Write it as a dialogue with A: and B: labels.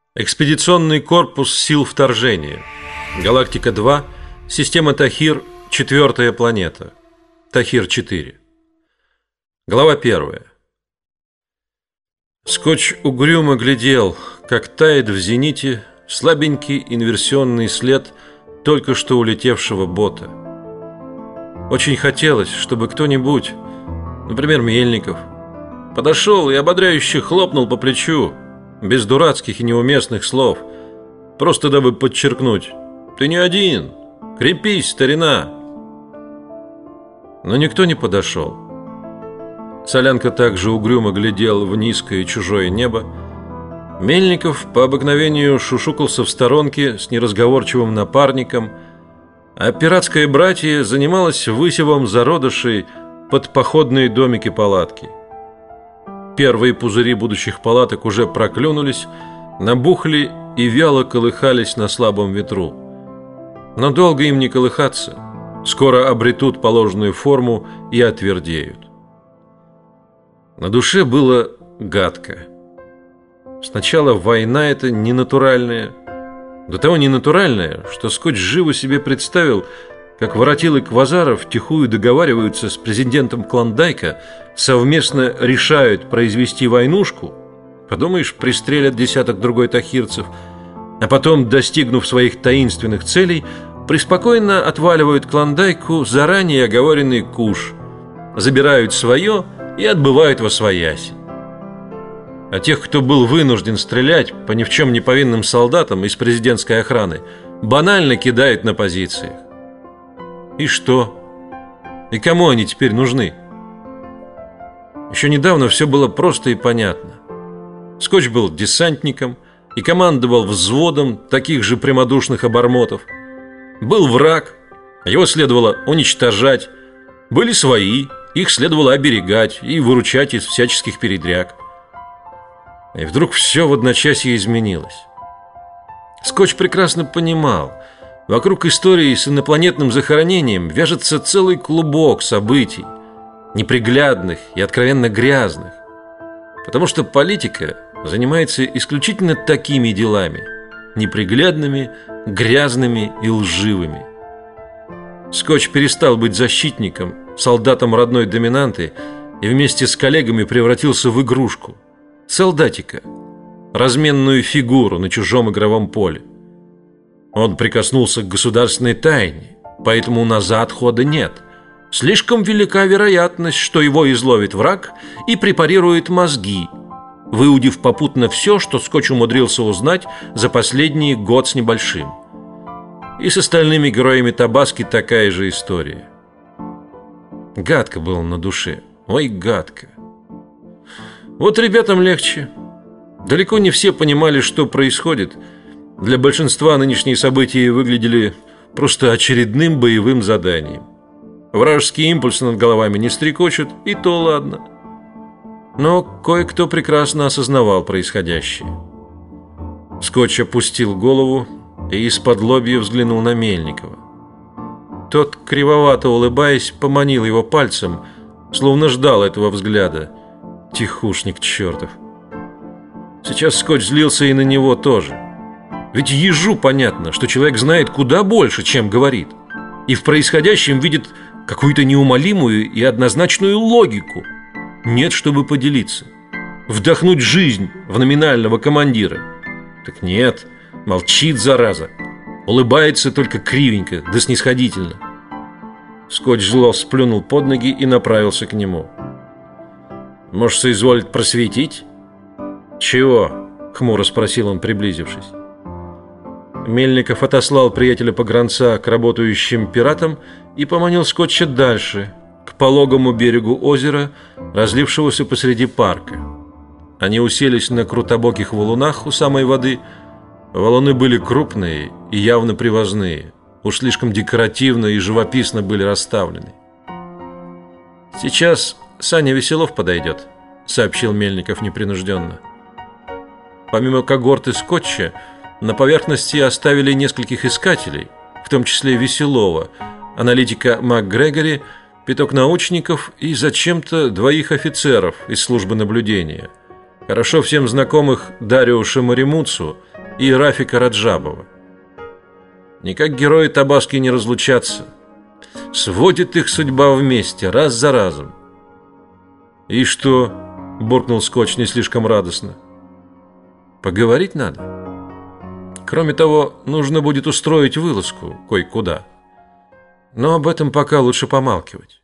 A: Экспедиционный корпус сил вторжения. Галактика-2, система Тахир, 4-я планета. Тахир-4. Глава 1. Скотч угрюмо глядел, как тает в зените слабенький инверсионный след только что улетевшего бота. Очень хотелось, чтобы кто-нибудь, например, Мельников, подошел и ободряюще хлопнул по плечу, без дурацких и неуместных слов, просто дабы подчеркнуть: ты не один, крепись, старина. Но никто не подошел. Солянка также угрюмо глядел в низкое чужое небо. Мельников по обыкновению шушукался в сторонке с неразговорчивым напарником, а пиратское братье занималось высевом зародышей под походные домики-палатки. Первые пузыри будущих палаток уже проклюнулись, набухли и вяло колыхались на слабом ветру. Но долго им не колыхаться, скоро обретут положенную форму и отвердеют. На душе было гадко. Сначала война эта ненатуральная, до того ненатуральная, что Скотч живо себе представил, как воротил и Квазаров втихую договариваются с президентом Клондайка, совместно решают произвести войнушку, подумаешь, пристрелят десяток другой тахирцев, а потом, достигнув своих таинственных целей, преспокойно отваливают Клондайку заранее оговоренный куш, забирают свое и отбывают восвояси. А тех, кто был вынужден стрелять по ни в чем не повинным солдатам из президентской охраны, банально кидают на позициях. И что? И кому они теперь нужны? Еще недавно все было просто и понятно. Скотч был десантником и командовал взводом таких же прямодушных обормотов. Был враг, его следовало уничтожать. Были свои, их следовало оберегать и выручать из всяческих передряг. И вдруг все в одночасье изменилось. Скотч прекрасно понимал, вокруг истории с инопланетным захоронением вяжется целый клубок событий, неприглядных и откровенно грязных, потому что политика занимается исключительно такими делами, неприглядными, грязными и лживыми. Скотч перестал быть защитником, солдатом родной доминанты и вместе с коллегами превратился в игрушку, солдатика, разменную фигуру на чужом игровом поле. Он прикоснулся к государственной тайне, поэтому назад хода нет. Слишком велика вероятность, что его изловит враг и препарирует мозги, выудив попутно все, что Скотч умудрился узнать за последний год с небольшим. И с остальными героями Табаски такая же история. Гадко было на душе, ой, гадко. Вот ребятам легче. Далеко не все понимали, что происходит. Для большинства нынешние события выглядели просто очередным боевым заданием. Вражеские импульсы над головами не стрекочут, и то ладно. Но кое-кто прекрасно осознавал происходящее. Скотч опустил голову и из-под-лобья взглянул на Мельникова. Тот, кривовато улыбаясь, поманил его пальцем, словно ждал этого взгляда. Тихушник чертов. Сейчас Скотч злился и на него тоже. Ведь ежу понятно, что человек знает куда больше, чем говорит, и в происходящем видит какую-то неумолимую и однозначную логику. Нет, чтобы поделиться, вдохнуть жизнь в номинального командира. Так нет, молчит, зараза, улыбается только кривенько да снисходительно. Скотч зло сплюнул под ноги и направился к нему. Может, соизволит просветить? Чего? Хмуро спросил он, приблизившись. Мельников отослал приятеля-погранца к работающим пиратам и поманил Скотча дальше, к пологому берегу озера, разлившегося посреди парка. Они уселись на крутобоких валунах у самой воды. Валуны были крупные и явно привозные, уж слишком декоративно и живописно были расставлены. «Сейчас Саня Веселов подойдет», — сообщил Мельников непринужденно. Помимо когорты Скотча, на поверхности оставили нескольких искателей, в том числе Веселова, аналитика МакГрегори, пяток научников и зачем-то двоих офицеров из службы наблюдения, хорошо всем знакомых Дариуша Моримуцу и Рафика Раджабова. Никак герои Табаски не разлучатся. Сводит их судьба вместе, раз за разом. «И что?» – буркнул Скотч не слишком радостно. «Поговорить надо. Кроме того, нужно будет устроить вылазку кое-куда. Но об этом пока лучше помалкивать».